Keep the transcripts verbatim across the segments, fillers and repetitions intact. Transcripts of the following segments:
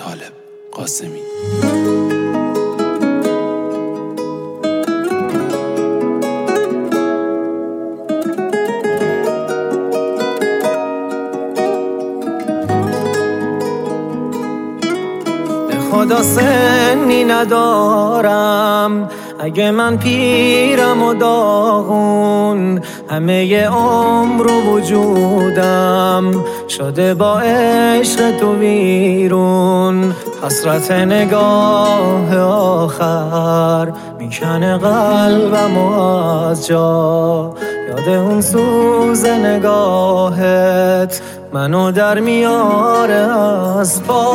طالب قاسمی. خدا سنی ندارم، اگه من پیرم و داغون، همه عمر و وجودم شده با عشق تو ویرون. حسرت نگاه آخر میکنه قلبم و از جا، یاد اون سوز نگاهت منو در میاره از پا.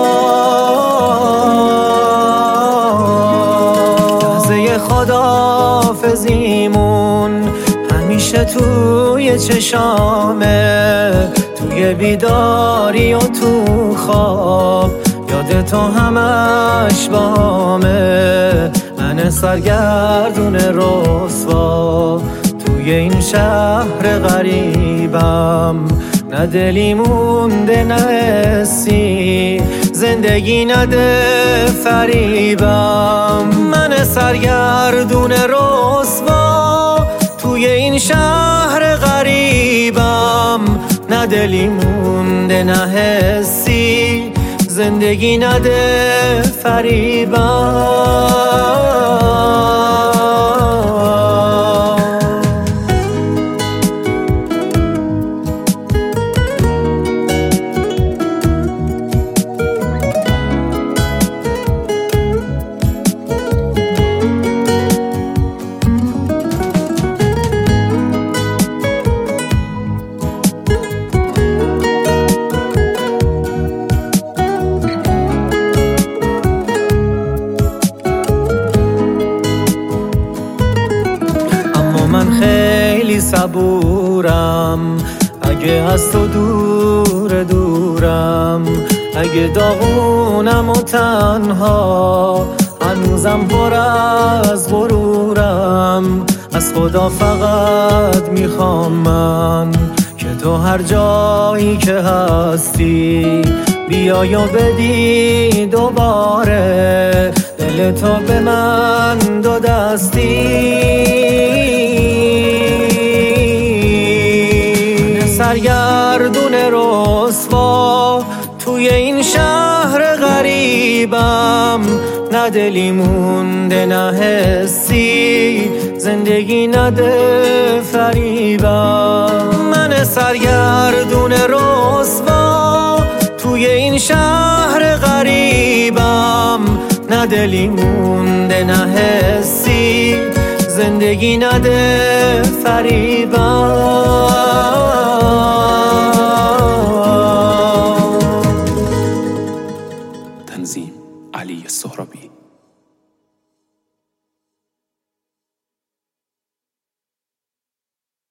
لحظه خداحافظیمون همیشه توی چشامه، توی بیداری و تو خواب یاد تو همش بامه. من سرگردون رسوا توی این شهر غریبم، نه دلی مونده نه حسی، زندگی نده فریبم. من سرگردون رسوا توی این شهر غریبم، نه دلی مونده نه حسی، زندگی نده فریبم. من خیلی صبورم، اگه از تو دور دورم، اگه داغونم و تنها، هنوزم پر از غرورم. از خدا فقط میخوام من که تو هر جایی که هستی بیای و بدی دوباره دل تو به من دو دستی. سرگردون رسوا توی این شهر غریبم، نه دلی مونده نه حسی، زندگی نده فریبم. من سرگردون رسوا توی این شهر غریبم، نه دلی مونده نه حسی، زندگی نده فریبم. تنظیم علی سهرابی.